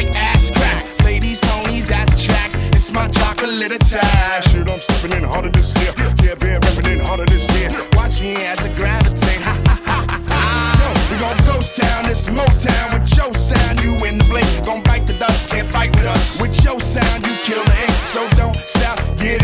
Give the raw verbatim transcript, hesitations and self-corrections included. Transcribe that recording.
like ass crack. Ladies, ponies at the track. It's my chocolate attack. Shit, I'm stepping in harder this year. Yeah, bear repping in harder this year. Watch me as I gravitate. Ha ha ha ha ha. Yo, we gon' ghost town, this Motown with your sound. You in the blink, gon' bite the dust, can't fight with us. With your sound, you kill the ink, so don't stop, get